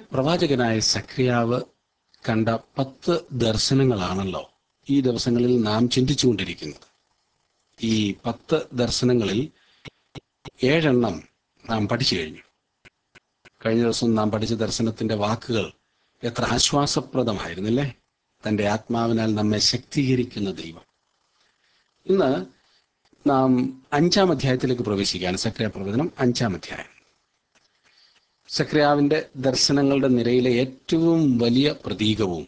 പ്രവാചകനായ സഖറിയാവ് കണ്ട 10 ദർശനങ്ങളാണല്ലോ ഈ ദിവസങ്ങളിൽ നാം ചിന്തിച്ചുകൊണ്ടിരിക്കുന്നത്. ഈ 10 ദർശനങ്ങളിൽ 7 നാം പഠിച്ചു കഴിഞ്ഞു. കഴിഞ്ഞ ദിവസം നാം പഠിച്ച ദർശനത്തിന്റെ വാക്കുകൾ എത്ര ആശ്വാസപ്രദമായിരുന്നില്ലേ? തന്റെ ആത്മാവിനാൽ നമ്മെ ശക്തീകരിക്കുന്ന ദൈവം. ഇന്ന് നാം 5-ാം അധ്യായത്തിലേക്ക് പ്രവേശിക്കുകയാണ്. സഖറിയാ പ്രവചനം 5-ാം അധ്യായം. സഖറിയാവിന്റെ ദർശനങ്ങളുടെ നിരയിലെ ഏറ്റവും വലിയ പ്രതീകവും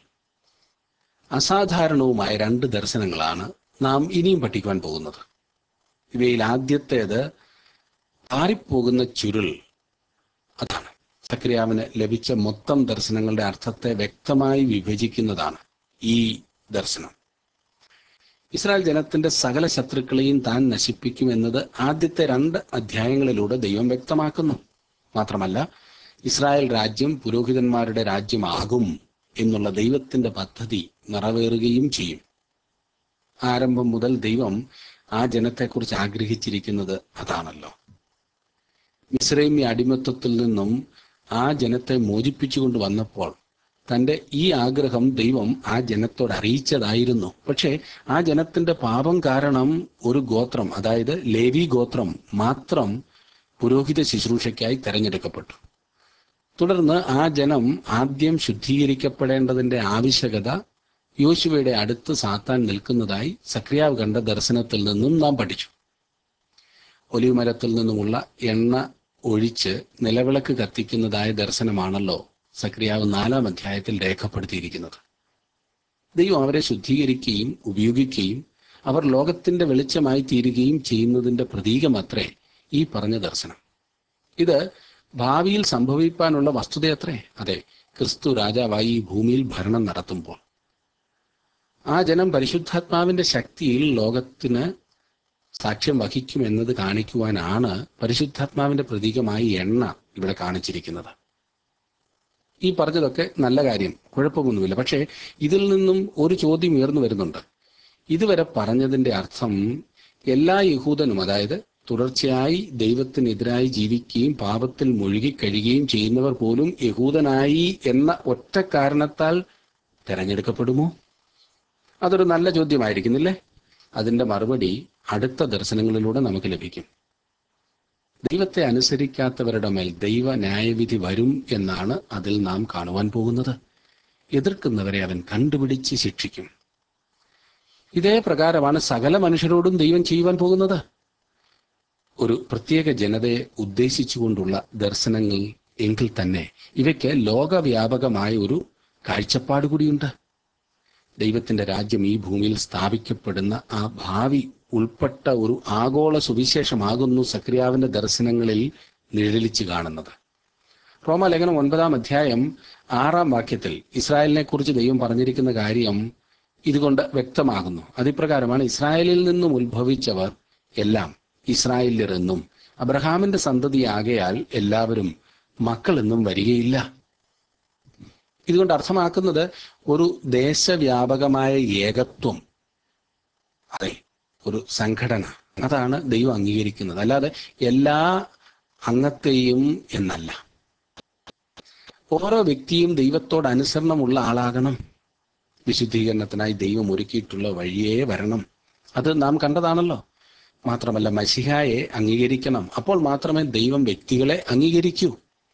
അസാധാരണവുമായ 2 ദർശനങ്ങളാണ് നാം ഇനിയും പഠിക്കുവാൻ പോകുന്നത്. ഇവയിൽ ആദ്യത്തേത് പാറിപ്പോകുന്ന ചുരുൾ. അതാണ് സഖറിയാവിന് ലഭിച്ച മൊത്തം ദർശനങ്ങളുടെ അർത്ഥത്തെ വ്യക്തമായി വിഭജിക്കുന്നതാണ് ഈ ദർശനം. ഇസ്രായേൽ ജനത്തിന്റെ സകല ശത്രുക്കളെയും താൻ നശിപ്പിക്കുമെന്നത് ആദ്യത്തെ 2 അധ്യായങ്ങളിലൂടെ ദൈവം വ്യക്തമാക്കുന്നു. മാത്രമല്ല, ഇസ്രായേൽ രാജ്യം പുരോഹിതന്മാരുടെ രാജ്യമാകും എന്നുള്ള ദൈവത്തിന്റെ പദ്ധതി നിറവേറുകയും ചെയ്യും. ആരംഭം മുതൽ ദൈവം ആ ജനത്തെക്കുറിച്ച് ആഗ്രഹിച്ചിരിക്കുന്നത് അതാണല്ലോ. മിസ്രൈമ്യ അടിമത്തത്തിൽ നിന്നും ആ ജനത്തെ മോചിപ്പിച്ചുകൊണ്ട് വന്നപ്പോൾ തന്റെ ഈ ആഗ്രഹം ദൈവം ആ ജനത്തോട് അറിയിച്ചതായിരുന്നു. പക്ഷേ ആ ജനത്തിന്റെ പാപം കാരണം ഒരു ഗോത്രം, അതായത് ലേവി ഗോത്രം മാത്രം പുരോഹിത ശുശ്രൂഷയ്ക്കായി തെരഞ്ഞെടുക്കപ്പെട്ടു. തുടർന്ന് ആ ജനം ആദ്യം ശുദ്ധീകരിക്കപ്പെടേണ്ടതിന്റെ ആവശ്യകത യോശുവയുടെ അടുത്ത് സാത്താൻ നിൽക്കുന്നതായി സഖറിയാവ് കണ്ട ദർശനത്തിൽ നിന്നും നാം പഠിച്ചു. ഒലിവ് മരത്തിൽ നിന്നുമുള്ള എണ്ണ ഒഴിച്ച് നിലവിളക്ക് കത്തിക്കുന്നതായ ദർശനമാണല്ലോ സഖറിയാവ് 4-ാം അധ്യായത്തിൽ രേഖപ്പെടുത്തിയിരിക്കുന്നത്. ദൈവം അവരെ ശുദ്ധീകരിക്കുകയും ഉപയോഗിക്കുകയും അവർ ലോകത്തിന്റെ വെളിച്ചമായി തീരുകയും ചെയ്യുന്നതിന്റെ പ്രതീകമത്രേ ഈ പറഞ്ഞ ദർശനം. ഇത് ഭാവിയിൽ സംഭവിക്കാനുള്ള വസ്തുതയത്രേ. അതെ, ക്രിസ്തു രാജാവായി ഈ ഭൂമിയിൽ ഭരണം നടത്തുമ്പോൾ ആ ജനം പരിശുദ്ധാത്മാവിന്റെ ശക്തിയിൽ ലോകത്തിന് സാക്ഷ്യം വഹിക്കും എന്നത് കാണിക്കുവാനാണ് പരിശുദ്ധാത്മാവിന്റെ പ്രതീകമായി എണ്ണ ഇവിടെ കാണിച്ചിരിക്കുന്നത്. ഈ പറഞ്ഞതൊക്കെ നല്ല കാര്യം, കുഴപ്പമൊന്നുമില്ല. പക്ഷേ ഇതിൽ നിന്നും ഒരു ചോദ്യം ഉയർന്നു വരുന്നുണ്ട്. ഇതുവരെ പറഞ്ഞതിന്റെ അർത്ഥം എല്ലാ യഹൂദനും, അതായത് തുടർച്ചയായി ദൈവത്തിനെതിരായി ജീവിക്കുകയും പാപത്തിൽ മുഴുകിക്കഴിയുകയും ചെയ്യുന്നവർ പോലും യഹൂദനായി എന്ന ഒറ്റ കാരണത്താൽ തെരഞ്ഞെടുക്കപ്പെടുമോ? അതൊരു നല്ല ചോദ്യമായിരിക്കുന്നില്ലേ? അതിന്റെ മറുപടി അടുത്ത ദർശനങ്ങളിലൂടെ നമുക്ക് ലഭിക്കും. ദൈവത്തെ അനുസരിക്കാത്തവരുടെ മേൽ ദൈവ ന്യായവിധി വരും എന്നാണ് അതിൽ നാം കാണുവാൻ പോകുന്നത്. എതിർക്കുന്നവരെ അവൻ കണ്ടുപിടിച്ച് ശിക്ഷിക്കും. ഇതേ പ്രകാരമാണ് സകല മനുഷ്യരോടും ദൈവം ചെയ്യുവാൻ പോകുന്നത്. ഒരു പ്രത്യേക ജനതയെ ഉദ്ദേശിച്ചുകൊണ്ടുള്ള ദർശനങ്ങൾ എങ്കിൽ തന്നെ ഇവയ്ക്ക് ലോകവ്യാപകമായ ഒരു കാഴ്ചപ്പാട് കൂടിയുണ്ട്. ദൈവത്തിന്റെ രാജ്യം ഈ ഭൂമിയിൽ സ്ഥാപിക്കപ്പെടുന്ന ആ ഭാവി ഉൾപ്പെട്ട ഒരു ആഗോള സുവിശേഷമാകുന്നു സഖറിയാവിന്റെ ദർശനങ്ങളിൽ നിഴലിച്ച് കാണുന്നത്. റോമാലേഖനം 9-ാം അധ്യായം 6-ാം വാക്യത്തിൽ ഇസ്രായേലിനെ കുറിച്ച് ദൈവം പറഞ്ഞിരിക്കുന്ന കാര്യം ഇതുകൊണ്ട് വ്യക്തമാകുന്നു. അതിപ്രകാരമാണ്: ഇസ്രായേലിൽ നിന്നും ഉത്ഭവിച്ചവർ എല്ലാം ഇസ്രായേല്യർ എന്നും അബ്രഹാമിന്റെ സന്തതിയാകയാൽ എല്ലാവരും മക്കൾ എന്നും വരികയില്ല. ഇതുകൊണ്ട് അർത്ഥമാക്കുന്നത് ഒരു ദേശവ്യാപകമായ ഏകത്വം, അതെ, ഒരു സംഘടന, അതാണ് ദൈവം അംഗീകരിക്കുന്നത്. അല്ലാതെ എല്ലാ അംഗത്തെയും എന്നല്ല. ഓരോ വ്യക്തിയും ദൈവത്തോട് അനുസരണമുള്ള ആളാകണം. വിശുദ്ധീകരണത്തിനായി ദൈവം ഒരുക്കിയിട്ടുള്ള വഴിയേ വരണം. അത് നാം കണ്ടതാണല്ലോ. മാത്രമല്ല, മശിഹായെ അംഗീകരിക്കണം. അപ്പോൾ മാത്രമേ ദൈവം വ്യക്തികളെ അംഗീകരിക്കൂ.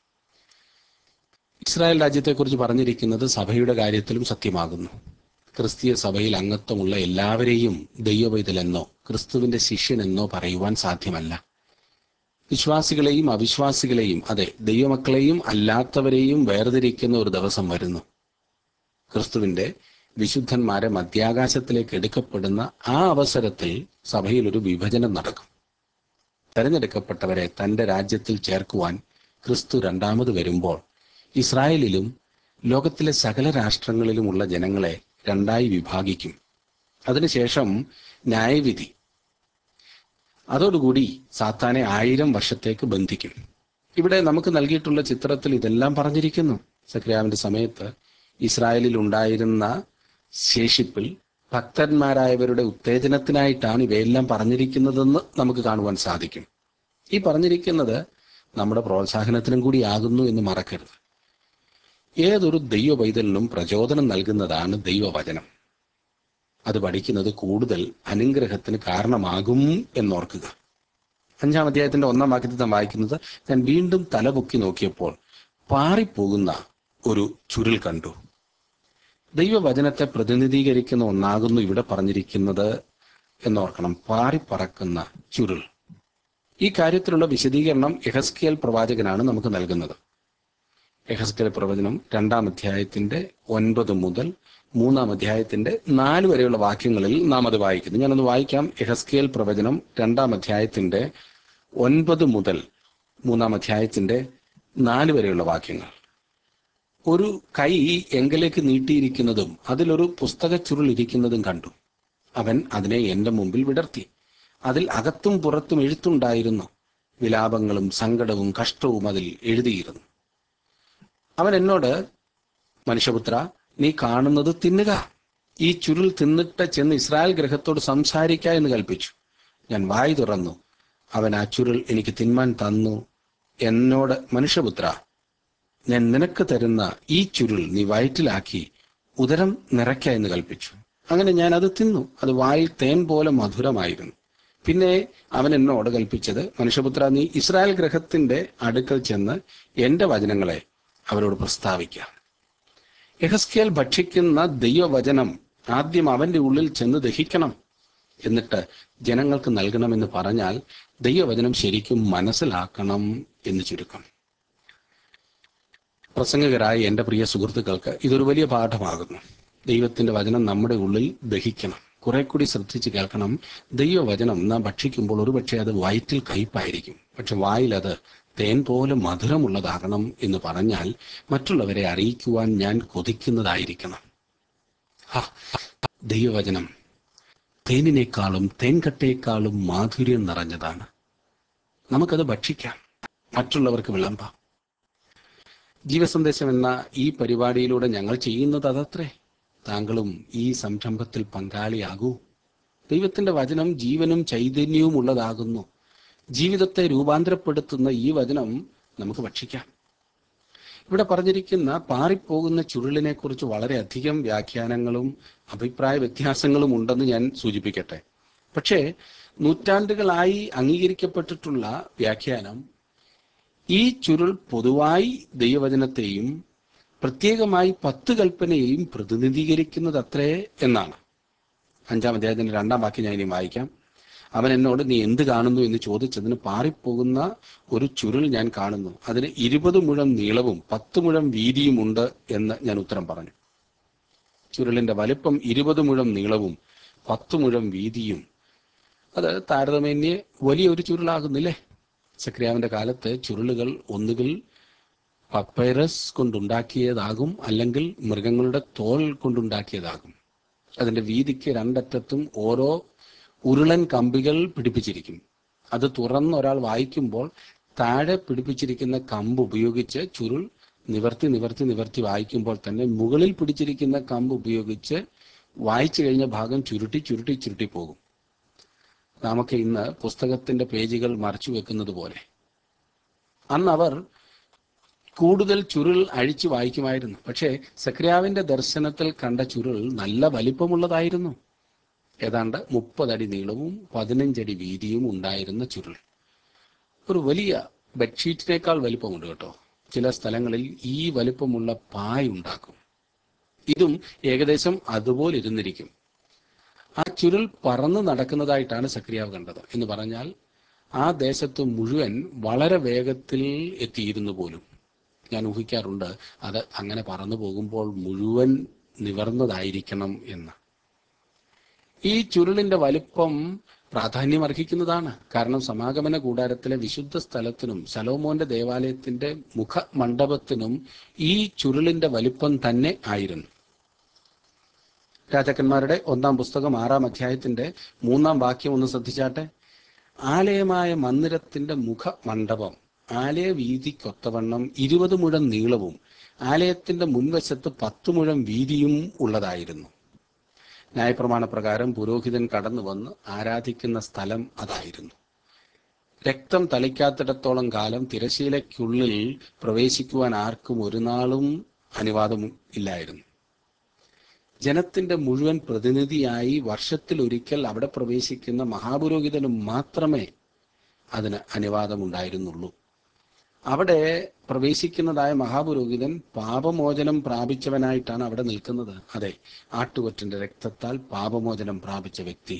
ഇസ്രായേൽ രാജ്യത്തെക്കുറിച്ച് പറഞ്ഞിരിക്കുന്നത് സഭയുടെ കാര്യത്തിലും സത്യമാകുന്നു. ക്രിസ്തീയ സഭയിൽ അംഗത്വമുള്ള എല്ലാവരെയും ദൈവപൈതലെന്നോ ക്രിസ്തുവിന്റെ ശിഷ്യനെന്നോ പറയുവാൻ സാധ്യമല്ല. വിശ്വാസികളെയും അവിശ്വാസികളെയും, അതെ, ദൈവമക്കളെയും അല്ലാത്തവരെയും വേർതിരിക്കുന്ന ഒരു ദിവസം വരുന്നു. ക്രിസ്തുവിന്റെ വിശുദ്ധന്മാരെ മധ്യാകാശത്തിലേക്ക് എടുക്കപ്പെടുന്ന ആ അവസരത്തിൽ സഭയിൽ ഒരു വിഭജനം നടക്കും. തെരഞ്ഞെടുക്കപ്പെട്ടവരെ തന്റെ രാജ്യത്തിൽ ചേർക്കുവാൻ ക്രിസ്തു രണ്ടാമത് വരുമ്പോൾ ഇസ്രായേലിലും ലോകത്തിലെ സകല രാഷ്ട്രങ്ങളിലുമുള്ള ജനങ്ങളെ 2ആയി വിഭാഗിക്കും. അതിനുശേഷം ന്യായവിധി. അതോടുകൂടി സാത്താനെ 1000 വർഷത്തേക്ക് ബന്ധിക്കും. ഇവിടെ നമുക്ക് നൽകിയിട്ടുള്ള ചിത്രത്തിൽ ഇതെല്ലാം പറഞ്ഞിരിക്കുന്നു. സഖറിയാവിന്റെ സമയത്ത് ഇസ്രായേലിൽ ഉണ്ടായിരുന്ന ശേഷിപ്പിൽ ഭക്തന്മാരായവരുടെ ഉത്തേജനത്തിനായിട്ടാണ് ഇവയെല്ലാം പറഞ്ഞിരിക്കുന്നതെന്ന് നമുക്ക് കാണുവാൻ സാധിക്കും. ഈ പറഞ്ഞിരിക്കുന്നത് നമ്മുടെ പ്രോത്സാഹനത്തിനും കൂടിയാകുന്നു എന്ന് മറക്കരുത്. ഏതൊരു ദൈവ പൈതലിനും പ്രചോദനം നൽകുന്നതാണ് ദൈവവചനം. അത് പഠിക്കുന്നത് കൂടുതൽ അനുഗ്രഹത്തിന് കാരണമാകും എന്നോർക്കുക. 5-ാം അധ്യായത്തിന്റെ 1-ാം വാക്യത്തിൽ നാം വായിക്കുന്നത്, ഞാൻ വീണ്ടും തലപൊക്കി നോക്കിയപ്പോൾ പാറിപ്പോകുന്ന ഒരു ചുരുൾ കണ്ടു. ദൈവവചനത്തെ പ്രതിനിധീകരിക്കുന്ന ഒന്നാകുന്നു ഇവിടെ പറഞ്ഞിരിക്കുന്നത് എന്നോർക്കണം. പാറിപ്പറക്കുന്ന ചുരുൾ. ഈ കാര്യത്തിലുള്ള വിശദീകരണം യെഹെസ്കേൽ പ്രവാചകനാണ് നമുക്ക് നൽകുന്നത്. യെഹെസ്കേൽ പ്രവചനം 2-ാം അധ്യായത്തിന്റെ 9 മുതൽ 3-ാം അധ്യായത്തിന്റെ 4 വരെയുള്ള വാക്യങ്ങളിൽ നാം അത് വായിക്കുന്നു. ഞാനത് വായിക്കാം. യെഹെസ്കേൽ പ്രവചനം 2-ാം അധ്യായത്തിന്റെ 9 മുതൽ 3-ാം അധ്യായത്തിന്റെ 4 വരെയുള്ള വാക്യങ്ങൾ. ഒരു കൈ എങ്കലേക്ക് നീട്ടിയിരിക്കുന്നതും അതിലൊരു പുസ്തക ചുരുൾ ഇരിക്കുന്നതും കണ്ടു. അവൻ അതിനെ എന്റെ മുമ്പിൽ വിടർത്തി. അതിൽ അകത്തും പുറത്തും എഴുത്തുണ്ടായിരുന്നു. വിലാപങ്ങളും സങ്കടവും കഷ്ടവും അതിൽ എഴുതിയിരുന്നു. അവൻ എന്നോട്, മനുഷ്യപുത്ര, നീ കാണുന്നത് തിന്നുക. ഈ ചുരുൾ തിന്നിട്ട് ചെന്ന് ഇസ്രായേൽ ഗൃഹത്തോട് സംസാരിക്ക എന്ന് കൽപ്പിച്ചു. ഞാൻ വായി തുറന്നു. അവൻ ആ ചുരുൾ എനിക്ക് തിന്മാൻ തന്നു. എന്നോട്, മനുഷ്യപുത്ര, ഞാൻ നിനക്ക് തരുന്ന ഈ ചുരുൾ നീ വയറ്റിലാക്കി ഉദരം നിറയ്ക്ക എന്ന് കൽപ്പിച്ചു. അങ്ങനെ ഞാൻ അത് തിന്നു. അത് വായിൽ തേൻ പോലെ മധുരമായിരുന്നു. പിന്നെ അവൻ എന്നോട് കൽപ്പിച്ചത്, മനുഷ്യപുത്ര, നീ ഇസ്രായേൽ ഗൃഹത്തിന്റെ അടുക്കൽ ചെന്ന് എന്റെ വചനങ്ങളെ അവരോട് പ്രസ്താവിക്കാം. യെഹെസ്കേൽ ഭക്ഷിക്കുന്ന ദൈവവചനം ആദ്യം അവന്റെ ഉള്ളിൽ ചെന്ന് ദഹിക്കണം, എന്നിട്ട് ജനങ്ങൾക്ക് നൽകണമെന്ന് പറഞ്ഞാൽ ദൈവവചനം ശരിക്കും മനസ്സിലാക്കണം എന്ന് ചുരുക്കം. പ്രസംഗകരായ എൻ്റെ പ്രിയ സുഹൃത്തുക്കൾക്ക് ഇതൊരു വലിയ പാഠമാകുന്നു. ദൈവത്തിന്റെ വചനം നമ്മുടെ ഉള്ളിൽ ദഹിക്കണം. കുറെ കൂടി ശ്രദ്ധിച്ച് കേൾക്കണം. ദൈവവചനം നാം ഭക്ഷിക്കുമ്പോൾ ഒരുപക്ഷെ അത് വയറ്റിൽ കയ്പായിരിക്കും, പക്ഷെ വായിൽ അത് തേൻ പോലെ മധുരമുള്ളതാകണം എന്ന് പറഞ്ഞാൽ മറ്റുള്ളവരെ അറിയിക്കുവാൻ ഞാൻ കൊതിക്കുന്നതായിരിക്കണം. ദൈവവചനം തേനിനേക്കാളും തേൻകട്ടയേക്കാളും മാധുര്യം നിറഞ്ഞതാണ്. നമുക്കത് ഭക്ഷിക്കാം, മറ്റുള്ളവർക്ക് വിളമ്പാം. ജീവസന്ദേശം എന്ന ഈ പരിപാടിയിലൂടെ ഞങ്ങൾ ചെയ്യുന്നത് അതത്രേ. താങ്കളും ഈ സംരംഭത്തിൽ പങ്കാളിയാകൂ. ദൈവത്തിന്റെ വചനം ജീവനും ചൈതന്യവും ഉള്ളതാകുന്നു. ജീവിതത്തെ രൂപാന്തരപ്പെടുത്തുന്ന ഈ വചനം നമുക്ക് ഭക്ഷിക്കാം. ഇവിടെ പറഞ്ഞിരിക്കുന്ന പാറിപ്പോകുന്ന ചുരുളിനെ കുറിച്ച് വളരെയധികം വ്യാഖ്യാനങ്ങളും അഭിപ്രായ വ്യത്യാസങ്ങളും ഉണ്ടെന്ന് ഞാൻ സൂചിപ്പിക്കട്ടെ. പക്ഷേ നൂറ്റാണ്ടുകളായി അംഗീകരിക്കപ്പെട്ടിട്ടുള്ള വ്യാഖ്യാനം ഈ ചുരുൾ പൊതുവായി ദൈവവചനത്തെയും പ്രത്യേകമായി 10 കൽപ്പനയെയും പ്രതിനിധീകരിക്കുന്നത് അത്രേ എന്നാണ്. 5-ാം അധ്യായത്തിന്റെ 2-ാം വാക്യം ഞാൻ ഇനി വായിക്കാം. അവൻ എന്നോട്, നീ എന്ത് കാണുന്നു എന്ന് ചോദിച്ചതിന്, പാറിപ്പോകുന്ന ഒരു ചുരുൾ ഞാൻ കാണുന്നു. അതിന് 20 മുഴം നീളവും 10 മുഴം വീതിയും ഉണ്ട് എന്ന് ഞാൻ ഉത്തരം പറഞ്ഞു. ചുരുളിന്റെ വലിപ്പം 20 മുഴം നീളവും 10 മുഴം വീതിയും. അത് താരതമ്യേന വലിയൊരു ചുരുളാകുന്നില്ലേ? സക്രിയാവിന്റെ കാലത്ത് ചുരുളുകൾ ഒന്നുകിൽ പപ്പൈറസ് കൊണ്ടുണ്ടാക്കിയതാകും, അല്ലെങ്കിൽ മൃഗങ്ങളുടെ തോൽ കൊണ്ടുണ്ടാക്കിയതാകും. അതിന്റെ വീതിക്ക് 2 അറ്റത്തും ഓരോ ഉരുളൻ കമ്പികൾ പിടിപ്പിച്ചിരിക്കും. അത് തുറന്ന് ഒരാൾ വായിക്കുമ്പോൾ താഴെ പിടിപ്പിച്ചിരിക്കുന്ന കമ്പ് ഉപയോഗിച്ച് ചുരുൾ നിവർത്തി നിവർത്തി നിവർത്തി വായിക്കുമ്പോൾ തന്നെ മുകളിൽ പിടിച്ചിരിക്കുന്ന കമ്പ് ഉപയോഗിച്ച് വായിച്ചു കഴിഞ്ഞ ഭാഗം ചുരുട്ടി ചുരുട്ടി ചുരുട്ടി പോകും. നമുക്ക് ഇന്ന് പുസ്തകത്തിന്റെ പേജുകൾ മറച്ചു വെക്കുന്നത് പോലെ അന്ന് അവർ കൂടുതൽ ചുരുൾ അഴിച്ചു വായിക്കുമായിരുന്നു. പക്ഷേ സക്രിയാവിന്റെ ദർശനത്തിൽ കണ്ട ചുരുൾ നല്ല വലിപ്പമുള്ളതായിരുന്നു. ഏതാണ്ട് 30 അടി നീളവും 15 അടി വീതിയും ഉണ്ടായിരുന്ന ചുരുൾ. ഒരു വലിയ ബെഡ്ഷീറ്റിനേക്കാൾ വലിപ്പമുണ്ട് കേട്ടോ. ചില സ്ഥലങ്ങളിൽ ഈ വലിപ്പമുള്ള പായ് ഉണ്ടാക്കും. ഇതും ഏകദേശം അതുപോലെ ഇരുന്നിരിക്കും. ആ ചുരുൾ പറന്ന് നടക്കുന്നതായിട്ടാണ് സക്രിയാവ് കണ്ടത്. എന്ന് പറഞ്ഞാൽ ആ ദേശത്ത് മുഴുവൻ വളരെ വേഗത്തിൽ എത്തിയിരുന്നു പോലും. ഞാൻ ഊഹിക്കാറുണ്ട് അത് അങ്ങനെ പറന്നു പോകുമ്പോൾ മുഴുവൻ നിവർന്നതായിരിക്കണം എന്ന്. ഈ ചുരുളിന്റെ വലിപ്പം പ്രാധാന്യം അർഹിക്കുന്നതാണ്. കാരണം സമാഗമന കൂടാരത്തിലെ വിശുദ്ധ സ്ഥലത്തിനും ശലോമോന്റെ ദേവാലയത്തിന്റെ മുഖമണ്ഡപത്തിനും ഈ ചുരുളിന്റെ വലിപ്പം തന്നെ ആയിരുന്നു. രാജാക്കന്മാരുടെ 1-ാം പുസ്തകം 6-ാം അധ്യായത്തിന്റെ 3-ാം വാക്യം ഒന്ന് ശ്രദ്ധിച്ചാട്ടെ. ആലയമായ മന്ദിരത്തിന്റെ മുഖമണ്ഡപം ആലയ വീതിക്കൊത്തവണ്ണം 20 മുഴം നീളവും ആലയത്തിന്റെ മുൻവശത്ത് 10 മുഴം വീതിയും ഉള്ളതായിരുന്നു. ന്യായപ്രമാണ പ്രകാരം പുരോഹിതൻ കടന്നു വന്ന് ആരാധിക്കുന്ന സ്ഥലം അതായിരുന്നു. രക്തം തളിക്കാത്തിടത്തോളം കാലം തിരശീലയ്ക്കുള്ളിൽ പ്രവേശിക്കുവാൻ ആർക്കും ഒരു നാളും അനുവാദവും ഇല്ലായിരുന്നു. ജനത്തിന്റെ മുഴുവൻ പ്രതിനിധിയായി വർഷത്തിൽ ഒരിക്കൽ അവിടെ പ്രവേശിക്കുന്ന മഹാപുരോഹിതന് മാത്രമേ അതിന് അനുവാദമുണ്ടായിരുന്നുള്ളൂ. അവിടെ പ്രവേശിക്കുന്നതായ മഹാപുരോഹിതൻ പാപമോചനം പ്രാപിച്ചവനായിട്ടാണ് അവിടെ നിൽക്കുന്നത്. അതെ, ആട്ടുകൊറ്റന്റെ രക്തത്താൽ പാപമോചനം പ്രാപിച്ച വ്യക്തി.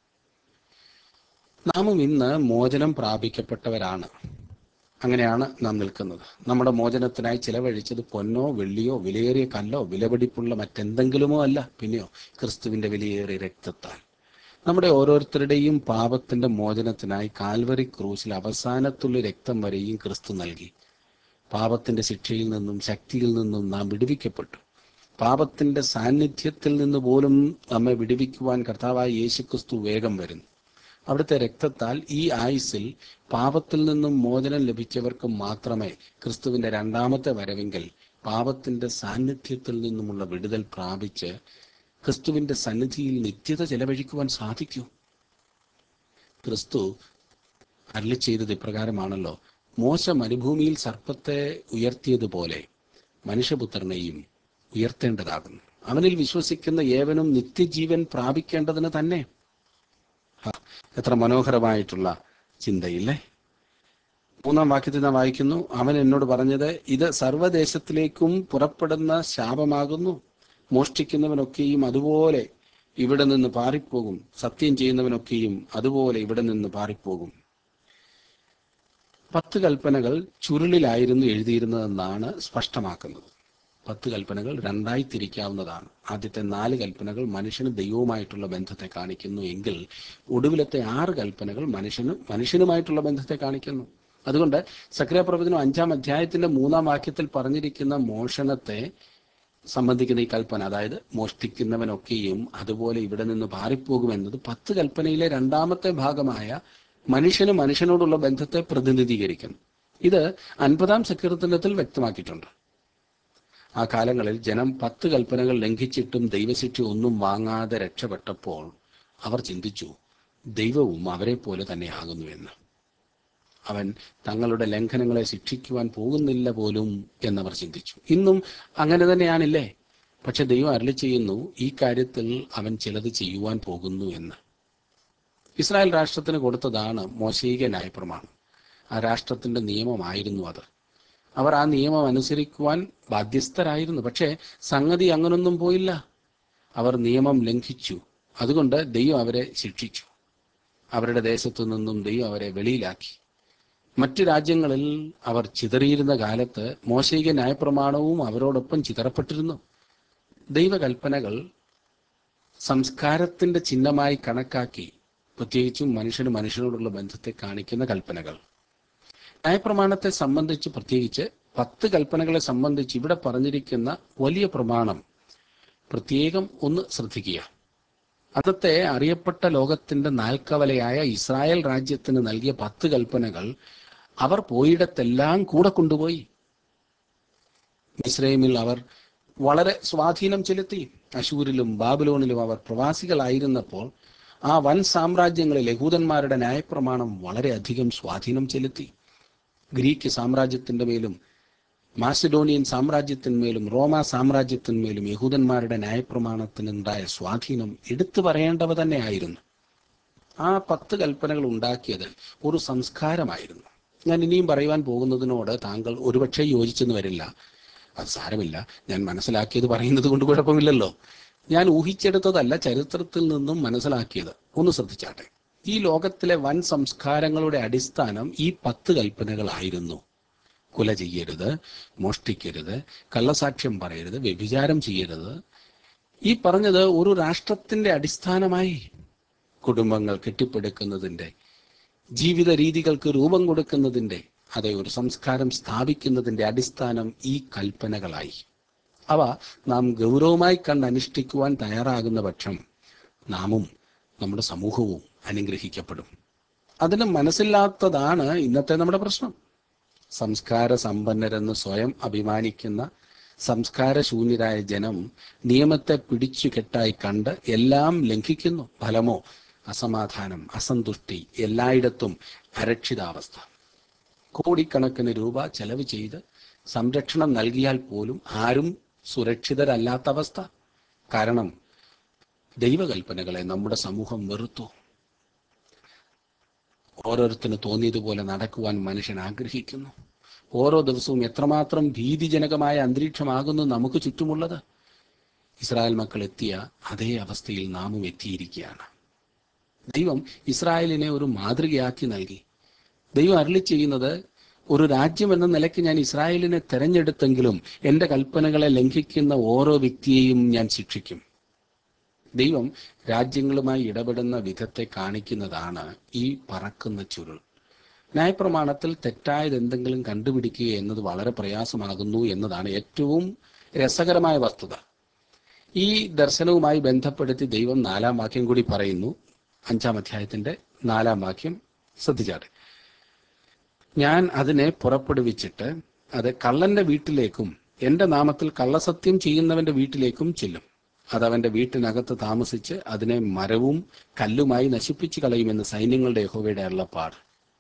നാമും ഇന്ന് മോചനം പ്രാപിക്കപ്പെട്ടവരാണ്. അങ്ങനെയാണ് നാം നിൽക്കുന്നത്. നമ്മുടെ മോചനത്തിനായി ചിലവഴിച്ചത് പൊന്നോ വെള്ളിയോ വിലയേറിയ കല്ലോ വിലപിടിപ്പുള്ള മറ്റെന്തെങ്കിലുമോ അല്ല, പിന്നെയോ ക്രിസ്തുവിന്റെ വിലയേറിയ രക്തത്താൽ. നമ്മുടെ ഓരോരുത്തരുടെയും പാപത്തിന്റെ മോചനത്തിനായി കാൽവറി ക്രൂശിൽ അവസാനത്തുള്ള രക്തം വരെയും ക്രിസ്തു നൽകി. പാപത്തിന്റെ ശിക്ഷയിൽ നിന്നും ശക്തിയിൽ നിന്നും നാം വിടുവിക്കപ്പെട്ടു. പാപത്തിന്റെ സാന്നിധ്യത്തിൽ നിന്ന് പോലും നമ്മെ വിടുവിക്കുവാൻ കർത്താവായ യേശുക്രിസ്തു വേഗം വരുന്നു. അവിടുത്തെ രക്തത്താൽ ഈ ആയുസ്സിൽ പാപത്തിൽ നിന്നും മോചനം ലഭിച്ചവർക്ക് മാത്രമേ ക്രിസ്തുവിന്റെ രണ്ടാമത്തെ വരവെങ്കിൽ പാപത്തിന്റെ സാന്നിധ്യത്തിൽ നിന്നുമുള്ള വിടുതൽ പ്രാപിച്ച് ക്രിസ്തുവിന്റെ സന്നിധിയിൽ നിത്യത ചെലവഴിക്കുവാൻ സാധിക്കൂ. ക്രിസ്തു അരുളി ചെയ്തത് ഇപ്രകാരമാണല്ലോ: മോശ മരുഭൂമിയിൽ സർപ്പത്തെ ഉയർത്തിയതുപോലെ മനുഷ്യപുത്രനെയും ഉയർത്തേണ്ടതാകുന്നു. അവനിൽ വിശ്വസിക്കുന്ന ഏവനും നിത്യജീവൻ പ്രാപിക്കേണ്ടതിന് തന്നെ. എത്ര മനോഹരമായിട്ടുള്ള ചിന്തയില്ലേ? 3-ാം വാക്യത്തിൽ നാം വായിക്കുന്നു, അവൻ എന്നോട് പറഞ്ഞത്, ഇത് സർവ്വദേശത്തിലേക്കും പുറപ്പെടുന്ന ശാപമാകുന്നു. മോഷ്ടിക്കുന്നവനൊക്കെയും അതുപോലെ ഇവിടെ നിന്ന് പാറിപ്പോകും. സത്യം ചെയ്യുന്നവനൊക്കെയും അതുപോലെ ഇവിടെ നിന്ന് പാറിപ്പോകും. 10 കൽപ്പനകൾ ചുരുളിലായിരുന്നു എഴുതിയിരുന്നതെന്നാണ് സ്പഷ്ടമാക്കുന്നത്. 10 കൽപ്പനകൾ രണ്ടായി തിരിക്കാവുന്നതാണ്. ആദ്യത്തെ 4 കൽപ്പനകൾ മനുഷ്യന് ദൈവവുമായിട്ടുള്ള ബന്ധത്തെ കാണിക്കുന്നു എങ്കിൽ ഒടുവിലത്തെ 6 കൽപ്പനകൾ മനുഷ്യനുമായിട്ടുള്ള ബന്ധത്തെ കാണിക്കുന്നു. അതുകൊണ്ട് സക്കറിയ പ്രവചനം 5-ാം അധ്യായത്തിന്റെ 3-ാം വാക്യത്തിൽ പറഞ്ഞിരിക്കുന്ന മോഷണത്തെ സംബന്ധിക്കുന്ന ഈ കൽപ്പന, അതായത് മോഷ്ടിക്കുന്നവനൊക്കെയും അതുപോലെ ഇവിടെ നിന്ന് പാറിപ്പോകുമെന്നത് 10 കൽപ്പനയിലെ രണ്ടാമത്തെ ഭാഗമായ മനുഷ്യനോടുള്ള ബന്ധത്തെ പ്രതിനിധീകരിക്കുന്നു. ഇത് 50-ാം സങ്കീർത്തനത്തിൽ വ്യക്തമാക്കിയിട്ടുണ്ട്. ആ കാലങ്ങളിൽ ജനം 10 കൽപ്പനകൾ ലംഘിച്ചിട്ടും ദൈവശിക്ഷ ഒന്നും വാങ്ങാതെ രക്ഷപ്പെട്ടപ്പോൾ അവർ ചിന്തിച്ചു, ദൈവവും അവരെ പോലെ തന്നെയാകുന്നുവെന്ന്. അവൻ തങ്ങളുടെ ലംഘനങ്ങളെ ശിക്ഷിക്കുവാൻ പോകുന്നില്ല പോലും എന്നവർ ചിന്തിച്ചു. ഇന്നും അങ്ങനെ തന്നെയാണില്ലേ? പക്ഷെ ദൈവം അരുളി ചെയ്യുന്നു, ഈ കാര്യത്തിൽ അവൻ ചിലത് ചെയ്യുവാൻ പോകുന്നു എന്ന്. ഇസ്രായേൽ രാഷ്ട്രത്തിന് കൊടുത്തതാണ് മോശയിക ന്യായപ്രമാണം. ആ രാഷ്ട്രത്തിന്റെ നിയമമായിരുന്നു അത്. അവർ ആ നിയമം അനുസരിക്കുവാൻ ബാധ്യസ്ഥരായിരുന്നു. പക്ഷേ സംഗതി അങ്ങനൊന്നും പോയില്ല. അവർ നിയമം ലംഘിച്ചു. അതുകൊണ്ട് ദൈവം അവരെ ശിക്ഷിച്ചു. അവരുടെ ദേശത്തു നിന്നും ദൈവം അവരെ വെളിയിലാക്കി. മറ്റു രാജ്യങ്ങളിൽ അവർ ചിതറിയിരുന്ന കാലത്ത് മോശയിക ന്യായപ്രമാണവും അവരോടൊപ്പം ചിതറപ്പെട്ടിരുന്നു. ദൈവകൽപ്പനകൾ സംസ്കാരത്തിന്റെ ചിഹ്നമായി കണക്കാക്കി, പ്രത്യേകിച്ചും മനുഷ്യനോടുള്ള ബന്ധത്തെ കാണിക്കുന്ന കൽപ്പനകൾ. ന്യായപ്രമാണത്തെ സംബന്ധിച്ച്, പ്രത്യേകിച്ച് 10 കൽപ്പനകളെ സംബന്ധിച്ച് ഇവിടെ പറഞ്ഞിരിക്കുന്ന വലിയ പ്രമാണം പ്രത്യേകം ഒന്ന് ശ്രദ്ധിക്കുക. അന്നത്തെ അറിയപ്പെട്ട ലോകത്തിന്റെ നാൽക്കവലയായ ഇസ്രായേൽ രാജ്യത്തിന് നൽകിയ 10 കൽപ്പനകൾ അവർ പോയിടത്തെല്ലാം കൂടെ കൊണ്ടുപോയി. മിസ്രൈമിൽ അവർ വളരെ സ്വാധീനം ചെലുത്തി. അശൂരിലും ബാബിലോണിലും അവർ പ്രവാസികളായിരുന്നപ്പോൾ ആ വൻ സാമ്രാജ്യങ്ങളിൽ യഹൂദന്മാരുടെ ന്യായപ്രമാണം വളരെയധികം സ്വാധീനം ചെലുത്തി. ഗ്രീക്ക് സാമ്രാജ്യത്തിന്റെ മേലും മാസിഡോണിയൻ സാമ്രാജ്യത്തിന്മേലും റോമ സാമ്രാജ്യത്തിന്മേലും യഹൂദന്മാരുടെ ന്യായപ്രമാണത്തിനുണ്ടായ സ്വാധീനം എടുത്തു പറയേണ്ടവ തന്നെയായിരുന്നു. ആ 10 കൽപ്പനകൾ ഉണ്ടാക്കിയത് ഒരു സംസ്കാരമായിരുന്നു. ഞാൻ ഇനിയും പറയുവാൻ പോകുന്നതിനോട് താങ്കൾ ഒരുപക്ഷെ യോജിച്ചെന്ന് വരില്ല. അത് സാരമില്ല, ഞാൻ മനസ്സിലാക്കിയത് പറയുന്നത് കൊണ്ട് കുഴപ്പമില്ലല്ലോ. ഞാൻ ഊഹിച്ചെടുത്തതല്ല, ചരിത്രത്തിൽ നിന്നും മനസ്സിലാക്കിയത്. ഒന്ന് ശ്രദ്ധിച്ചാട്ടെ. ഈ ലോകത്തിലെ വൻ സംസ്കാരങ്ങളുടെ അടിസ്ഥാനം ഈ 10 കൽപ്പനകളായിരുന്നു. കൊല ചെയ്യരുത്, മോഷ്ടിക്കരുത്, കള്ളസാക്ഷ്യം പറയരുത്, വ്യഭിചാരം ചെയ്യരുത്. ഈ പറഞ്ഞത് ഒരു രാഷ്ട്രത്തിന്റെ അടിസ്ഥാനമായി. കുടുംബങ്ങൾ കെട്ടിപ്പടുക്കുന്നതിൻ്റെ, ജീവിത രീതികൾക്ക് രൂപം കൊടുക്കുന്നതിൻ്റെ, അതേ ഒരു സംസ്കാരം സ്ഥാപിക്കുന്നതിൻ്റെ അടിസ്ഥാനം ഈ കൽപ്പനകളായി. അവ നാം ഗൗരവമായി കണ്ട് അനുഷ്ഠിക്കുവാൻ തയ്യാറാകുന്ന പക്ഷം നാമും നമ്മുടെ സമൂഹവും അനുഗ്രഹിക്കപ്പെടും. അതിന് മനസ്സില്ലാത്തതാണ് ഇന്നത്തെ നമ്മുടെ പ്രശ്നം. സംസ്കാര സമ്പന്നരെന്ന് സ്വയം അഭിമാനിക്കുന്ന സംസ്കാരശൂന്യരായ ജനം നിയമത്തെ പിടിച്ചു കെട്ടായി കണ്ട് എല്ലാം ലംഘിക്കുന്നു. ഫലമോ അസമാധാനം, അസന്തുഷ്ടി, എല്ലായിടത്തും അരക്ഷിതാവസ്ഥ. കോടിക്കണക്കിന് രൂപ ചെലവ് ചെയ്ത് സംരക്ഷണം നൽകിയാൽ പോലും ആരും സുരക്ഷിതരല്ലാത്ത അവസ്ഥ. കാരണം ദൈവകൽപ്പനകളെ നമ്മുടെ സമൂഹം വെറുത്തു. ഓരോരുത്തരും തോന്നിയതുപോലെ നടക്കുവാൻ മനുഷ്യൻ ആഗ്രഹിക്കുന്നു. ഓരോ ദിവസവും എത്രമാത്രം ഭീതിജനകമായ അന്തരീക്ഷമാകുന്നു നമുക്ക് ചുറ്റുമുള്ളത്. ഇസ്രായേൽ മക്കൾ എത്തിയ അതേ അവസ്ഥയിൽ നാമും എത്തിയിരിക്കുകയാണ്. ദൈവം ഇസ്രായേലിനെ ഒരു മാതൃകയാക്കി നൽകി. ദൈവം അരുളി ചെയ്യുന്നത്, ഒരു രാജ്യം എന്ന നിലയ്ക്ക് ഞാൻ ഇസ്രായേലിനെ തെരഞ്ഞെടുത്തെങ്കിലും എൻ്റെ കൽപ്പനകളെ ലംഘിക്കുന്ന ഓരോ വ്യക്തിയെയും ഞാൻ ശിക്ഷിക്കും. ദൈവം രാജ്യങ്ങളുമായി ഇടപെടുന്ന വിധത്തെ കാണിക്കുന്നതാണ് ഈ പറക്കുന്ന ചുരുൾ. ന്യായപ്രമാണത്തിൽ തെറ്റായത് എന്തെങ്കിലും കണ്ടുപിടിക്കുക എന്നത് വളരെ പ്രയാസമാകുന്നു എന്നതാണ് ഏറ്റവും രസകരമായ വസ്തുത. ഈ ദർശനവുമായി ബന്ധപ്പെടുത്തി ദൈവം 4-ാം വാക്യം കൂടി പറയുന്നു. 5-ാം അധ്യായത്തിന്റെ 4-ാം വാക്യം ശ്രദ്ധിച്ചാട്ടെ. ഞാൻ അതിനെ പുറപ്പെടുവിച്ചിട്ട് അത് കള്ളന്റെ വീട്ടിലേക്കും എന്റെ നാമത്തിൽ കള്ളസത്യം ചെയ്യുന്നവന്റെ വീട്ടിലേക്കും ചെല്ലും. അതവന്റെ വീട്ടിനകത്ത് താമസിച്ച് അതിനെ മരവും കല്ലുമായി നശിപ്പിച്ചു കളയുമെന്ന് സൈന്യങ്ങളുടെ യഹോവയുടെ അരുളപ്പാട്.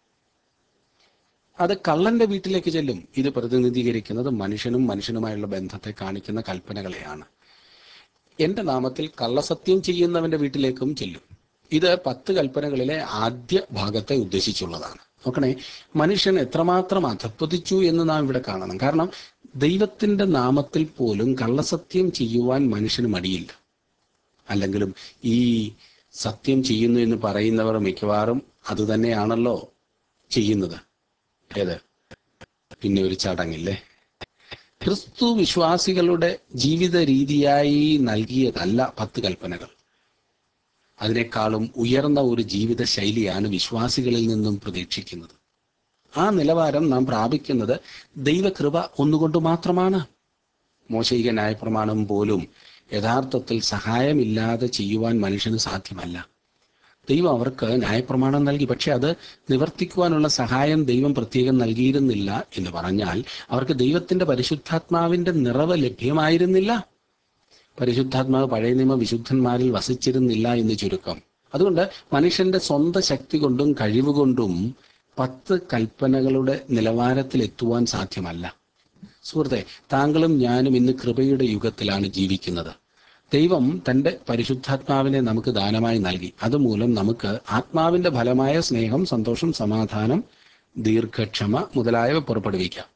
അത് കള്ളന്റെ വീട്ടിലേക്ക് ചെല്ലും. ഇത് പ്രതിനിധീകരിക്കുന്നത് മനുഷ്യനും മനുഷ്യനുമായുള്ള ബന്ധത്തെ കാണിക്കുന്ന കൽപ്പനകളെയാണ്. എന്റെ നാമത്തിൽ കള്ളസത്യം ചെയ്യുന്നവന്റെ വീട്ടിലേക്കും ചെല്ലും. ഇത് 10 കൽപ്പനകളിലെ ആദ്യ ഭാഗത്തെ ഉദ്ദേശിച്ചുള്ളതാണ്. നോക്കണേ, മനുഷ്യൻ എത്രമാത്രം അധപ്പതിച്ചു എന്ന് നാം ഇവിടെ കാണണം. കാരണം ദൈവത്തിന്റെ നാമത്തിൽ പോലും കള്ളസത്യം ചെയ്യുവാൻ മനുഷ്യന് മടിയില്ല. അല്ലെങ്കിലും ഈ സത്യം ചെയ്യുന്നു എന്ന് പറയുന്നവർ മിക്കവാറും അത് തന്നെയാണല്ലോ ചെയ്യുന്നത്. ഏത്? പിന്നെ ഒരു ചടങ്ങില്ലേ? ക്രിസ്തു വിശ്വാസികളുടെ ജീവിത രീതിയായി നൽകിയതല്ല 10 കൽപ്പനകൾ. അതിനേക്കാളും ഉയർന്ന ഒരു ജീവിത ശൈലിയാണ് വിശ്വാസികളിൽ നിന്നും പ്രതീക്ഷിക്കുന്നത്. ആ നിലവാരം നാം പ്രാപിക്കുന്നത് ദൈവകൃപ ഒന്നുകൊണ്ട് മാത്രമാണ്. മോശയിക ന്യായപ്രമാണം പോലും യഥാർത്ഥത്തിൽ സഹായമില്ലാതെ ചെയ്യുവാൻ മനുഷ്യന് സാധ്യമല്ല. ദൈവം അവർക്ക് ന്യായപ്രമാണം നൽകി, പക്ഷെ അത് നിവർത്തിക്കുവാനുള്ള സഹായം ദൈവം പ്രത്യേകം നൽകിയിരുന്നില്ല. എന്ന് പറഞ്ഞാൽ അവർക്ക് ദൈവത്തിന്റെ പരിശുദ്ധാത്മാവിന്റെ നിറവ് ലഭ്യമായിരുന്നില്ല. പരിശുദ്ധാത്മാവ് പഴയ നിയമ വിശുദ്ധന്മാരിൽ വസിച്ചിരുന്നില്ല എന്ന് ചുരുക്കം. അതുകൊണ്ട് മനുഷ്യന്റെ സ്വന്തം ശക്തി കൊണ്ടും കഴിവുകൊണ്ടും 10 കൽപ്പനകളുടെ നിലവാരത്തിൽ എത്തുവാൻ സാധ്യമല്ല. സുഹൃത്തെ, താങ്കളും ഞാനും ഇന്ന് കൃപയുടെ യുഗത്തിലാണ് ജീവിക്കുന്നത്. ദൈവം തന്റെ പരിശുദ്ധാത്മാവിനെ നമുക്ക് ദാനമായി നൽകി. അതുമൂലം നമുക്ക് ആത്മാവിന്റെ ഫലമായ സ്നേഹം, സന്തോഷം, സമാധാനം, ദീർഘക്ഷമ മുതലായവ പുറപ്പെടുവിക്കാം.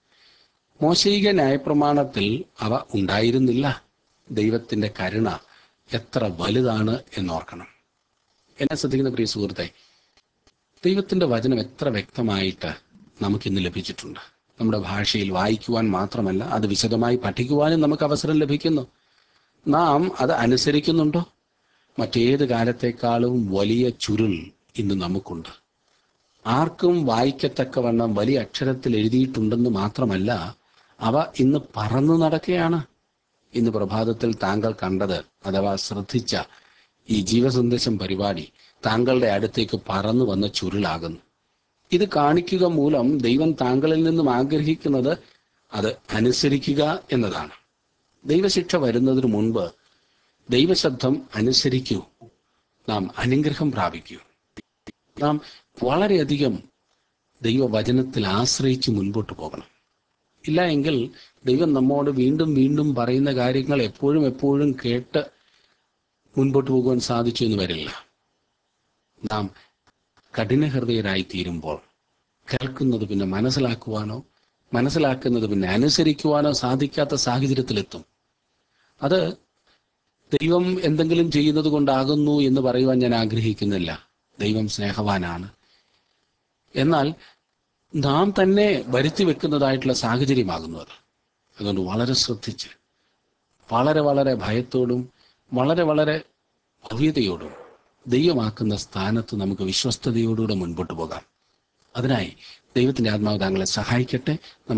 മോശയിക ന്യായപ്രമാണത്തിൽ അവ ഉണ്ടായിരുന്നില്ല. ദൈവത്തിന്റെ കരുണ എത്ര വലുതാണ് എന്നോർക്കണം. എന്നെ ശ്രദ്ധിക്കുന്ന പ്രിയ സുഹൃത്തെ, ദൈവത്തിന്റെ വചനം എത്ര വ്യക്തമായിട്ട് നമുക്കിന്ന് ലഭിച്ചിട്ടുണ്ട്. നമ്മുടെ ഭാഷയിൽ വായിക്കുവാൻ മാത്രമല്ല, അത് വിശദമായി പഠിക്കുവാനും നമുക്ക് അവസരം ലഭിക്കുന്നു. നാം അത് അനുസരിക്കുന്നുണ്ടോ? മറ്റേത് കാലത്തെക്കാളും വലിയ ചുരുൾ ഇന്ന് നമുക്കുണ്ട്. ആർക്കും വായിക്കത്തക്കവണ്ണം വലിയ അക്ഷരത്തിൽ എഴുതിയിട്ടുണ്ടെന്ന് മാത്രമല്ല, അവ ഇന്ന് പറന്നു നടക്കുകയാണ്. ഇന്ന് പ്രഭാതത്തിൽ താങ്കൾ കണ്ടത് അഥവാ ശ്രദ്ധിച്ച ഈ ജീവസന്ദേശം പരിപാടി താങ്കളുടെ അടുത്തേക്ക് പറന്നു വന്ന ചുരുളാകുന്നു. ഇത് കാണിക്കുക മൂലം ദൈവം താങ്കളിൽ നിന്നും ആഗ്രഹിക്കുന്നത് അത് അനുസരിക്കുക എന്നതാണ്. ദൈവശിക്ഷ വരുന്നതിന് മുൻപ് ദൈവശബ്ദം അനുസരിക്കൂ, നാം അനുഗ്രഹം പ്രാപിക്കൂ. നാം വളരെയധികം ദൈവവചനത്തിൽ ആശ്രയിച്ച് മുൻപോട്ട് പോകണം. ഇല്ല എങ്കിൽ ദൈവം നമ്മോട് വീണ്ടും വീണ്ടും പറയുന്ന കാര്യങ്ങൾ എപ്പോഴും എപ്പോഴും കേട്ട് മുൻപോട്ട് പോകുവാൻ സാധിച്ചു എന്ന് വരില്ല. നാം കഠിനഹൃദയരായി തീരുമ്പോൾ കേൾക്കുന്നത് പിന്നെ മനസ്സിലാക്കുവാനോ മനസ്സിലാക്കുന്നത് പിന്നെ അനുസരിക്കുവാനോ സാധിക്കാത്ത സാഹചര്യത്തിലെത്തും. അത് ദൈവം എന്തെങ്കിലും ചെയ്യുന്നത് കൊണ്ടാകുന്നു എന്ന് പറയുവാൻ ഞാൻ ആഗ്രഹിക്കുന്നില്ല. ദൈവം സ്നേഹവാനാണ്. എന്നാൽ നാം തന്നെ വരുത്തി വെക്കുന്നതായിട്ടുള്ള സാഹചര്യമാകുന്നു അത്. അതുകൊണ്ട് വളരെ ശ്രദ്ധിച്ച്, വളരെ വളരെ ഭയത്തോടും വളരെ വളരെ ഭവ്യതയോടും ദൈവമാക്കുന്ന സ്ഥാനത്ത് നമുക്ക് വിശ്വസ്തയോടുകൂടെ മുൻപോട്ട് പോകാം. അതിനായി ദൈവത്തിന്റെ ആത്മാവ് താങ്കളെ സഹായിക്കട്ടെ.